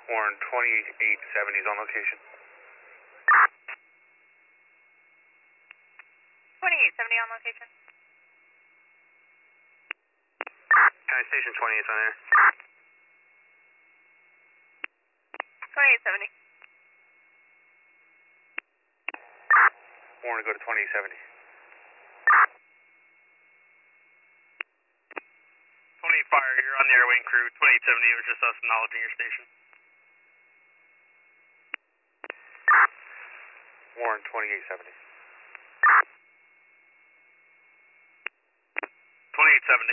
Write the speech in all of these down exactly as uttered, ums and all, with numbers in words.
Warren, twenty-eight seventy is on location. twenty-eight seventy on location. County Station twenty-eight on there. twenty-eight seventy. Warren, go to twenty-eight seventy. twenty-eight Fire, you're on the airwing crew. twenty-eight seventy, it was just us acknowledging your station. Warren, twenty-eight seventy. twenty-eight seventy.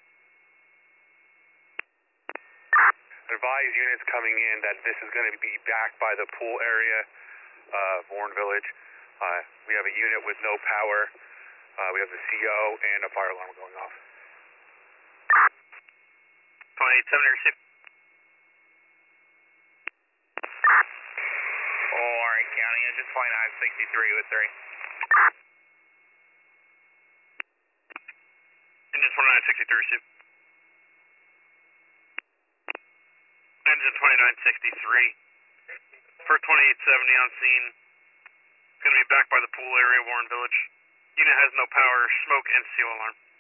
Advise units coming in that this is going to be back by the pool area of Warren Village. Uh, we have a unit with no power. Uh, we have the C O and a fire alarm going off. twenty-eight seventy, receive. Warren County, engine twenty-nine sixty-three with three. Engine twenty-nine sixty-three, receive. Engine twenty-nine sixty-three. For twenty-eight seventy on scene. It's going to be back by the pool area, Warren Village. Unit has no power, smoke, and seal alarm.